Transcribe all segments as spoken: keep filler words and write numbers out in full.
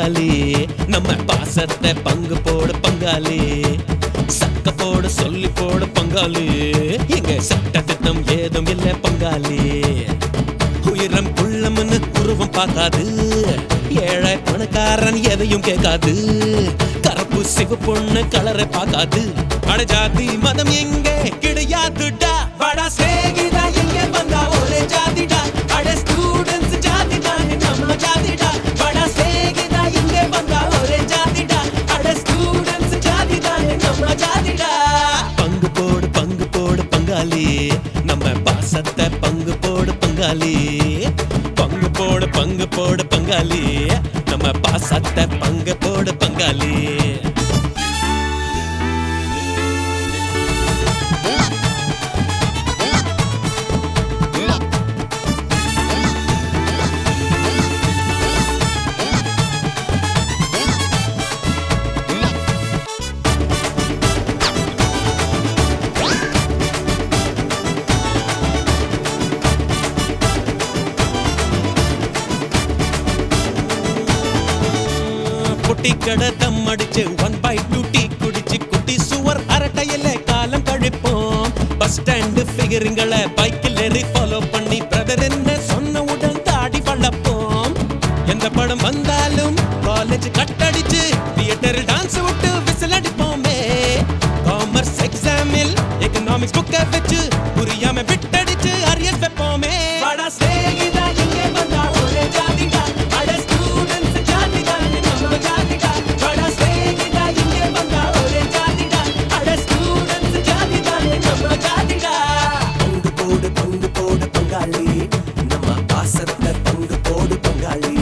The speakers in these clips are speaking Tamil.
பங்காளி நம்ம பாசத்தை பங்கு போடு பங்காளி சக்க போடு சொல்லி போடு பங்காளி எங்க சட்ட திட்டம் ஏதும் இல்ல பங்காளி உயிரம் குள்ளம்னு உருவம் பார்க்காது ஏழை பணக்காரன் எதையும் கேட்காது கருப்பு சிவ பொண்ணு கலரை பார்க்காது அட ஜாதி மதம் எங்கே கிடையாதுடா வடா சேகிதா எங்க வந்தா ஒரே ஜாதிடா அட ஸ்டூடண்ட்ஸ் ஜாதி தானே நம்ம ஜாதிடா வடா சேகிதா எங்க வந்தா ஒரே ஜாதிடா அட ஸ்டூடண்ட்ஸ் ஜாதி தானே நம்ம ஜாதிடா பங்கு போடு பங்கு போடு பங்காளி நம்ம பாசத்தை பங்கு போடு பங்காளி பங்கு போடு பங்கு போடு பங்காளி நம்ம பாசத்தை பங்கு போடு பங்காளி குட்டி கடை தம் அடிச்சு ஒன் பை டூ டீ குடிச்சு குட்டி சுவர் அரட்டையில காலம் கழிப்போம் பஸ் ஸ்டாண்டு ஃபிகரிங்களை பைக்கில் ஏறி ஃபாலோ பண்ணி பிரதர் என்ன சொன்ன உடன் தாடி வளர்ப்போம் எந்த படம் வந்தாலும் காலேஜ் கட்டடிச்சு தியேட்டரில் டான்ஸ் விட்டு விசில் அடிப்போமே காமர்ஸ் எக்ஸாமில் எக்கனாமிக்ஸ் புக்கை வச்சு புரியாம விட்டடிச்சு அரியஸ் வைப்போமே வடா சேகிதா எங்கே வந்தா ஒரே ஜாதிடா அட ஸ்டூடண்ட்ஸ் ஜாதி தானே நம்ம ஜாதிடா வடா சேகிதா எங்கே வந்தா ஒரே ஜாதிடா அட ஸ்டூடண்ட்ஸ் ஜாதி தானே நம்ம ஜாதிடா பங்கு போடு பங்கு போடு பங்காளி நம்ம பாசத்தை பங்கு போடு பங்காளி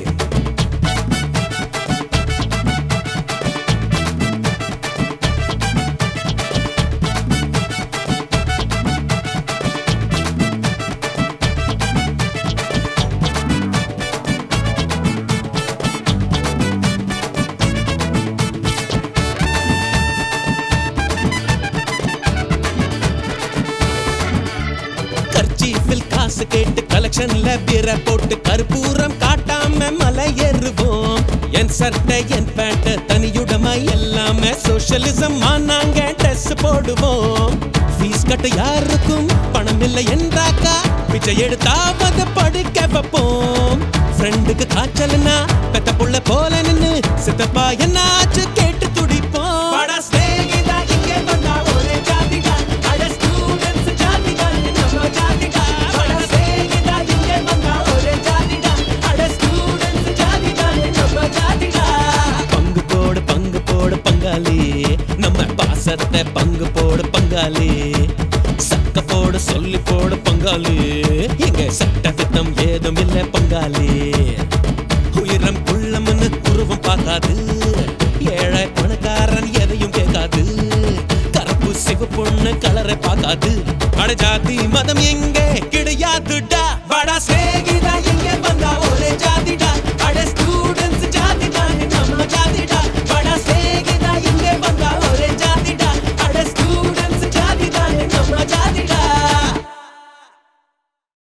காசு கேட்டு கலெக்ஷன்ல பிற போட்டு கற்பூரம் காட்டாம மலை ஏறுவோம் என் சட்டை என் பேண்ட் தனியுடமை எல்லாமே சோஷியலிசம் நாங்க ட்ரெஸ் போடுவோம் ஃபீஸ் கட்ட யாருக்கும் பணம் இல்லை என்றாக்கா பிச்சை எடுத்தாவது படிக்க வைப்போம் ஃப்ரெண்டுக்கு காய்ச்சல்னா பெத்த புள்ள போல நின்னு சித்தப்பா என்ன ஆச்சு கேட்டு துடிப்போம் வடா சேகிதா இங்கே வந்தா ஒரே ஜாதிடா அட ஸ்டூடண்ட்ஸ் ஜாதி தானே நம்ம ஜாதிடா வடா சேகிதா இங்கே வந்தா ஒரே ஜாதிடா அட ஸ்டூடண்ட்ஸ் ஜாதி தானே நம்ம ஜாதிடா பங்கு போடு பங்கு போடு பங்காளி நம்ம பாசத்தை பங்கு போடு பங்காளி சக்க போடு சொல்லி போடு பங்காளி எங்க சட்ட திட்டம் ஏதும் இல்ல பங்காளி உயிரம் குள்ளம்னு உருவம் பார்க்காது ஏழை பணக்காரன் எதையும் கேட்காது கருப்பு சிவ பொண்ணு கலரை பார்க்காது அட ஜாதி மதம் எங்கே கிடையாதுடா வடா